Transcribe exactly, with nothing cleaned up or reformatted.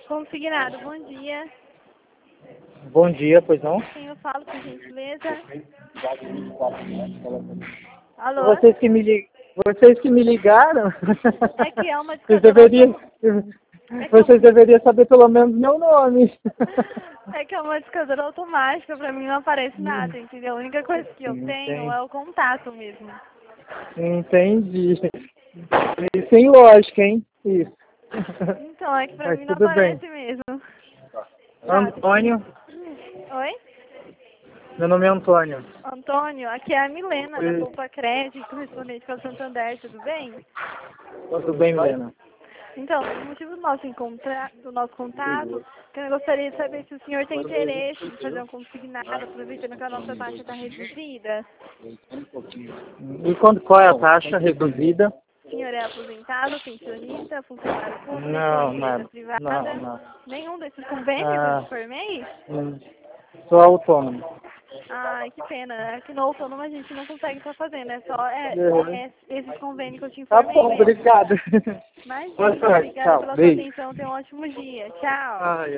Consignado, bom dia. Bom dia, pois não? Quem eu falo, por gentileza? Alô? Vocês que me, li... Vocês que me ligaram? É que é uma Vocês descadora deveriam... É que Vocês é um- deveriam saber pelo menos meu nome. É que é uma descadora automática, pra mim não aparece nada, entendeu? A única coisa que eu tenho Entendi. é o contato mesmo. Entendi. E sem lógica, hein? Isso. Então, é que pra Mas mim não tudo bem. aparece mesmo. Antônio. Oi? Meu nome é Antônio. Antônio, aqui é a Milena, da Oi. Poupa Crédito, correspondente para o Santander, tudo bem? Tudo bem, Milena? Então, o motivo do nosso, encontra... do nosso contato, que eu gostaria de saber se o senhor tem interesse em fazer um consignado, aproveitando que a nossa taxa está reduzida. E quando, qual é a taxa reduzida? O senhor é aposentado, pensionista, funcionário público, Não, empresa não, privada? não, não. Nenhum desses convênios Ah, por mês? hum, sou autônomo. Ai, que pena. Aqui no autônomo a gente não consegue estar fazendo, é só é, Uhum. é esses convênios que eu te Tá informei bom, mesmo. obrigado. Mas, Boa sorte, obrigada tchau, pela sua beijo. atenção, tenha um ótimo dia. Tchau. Ai,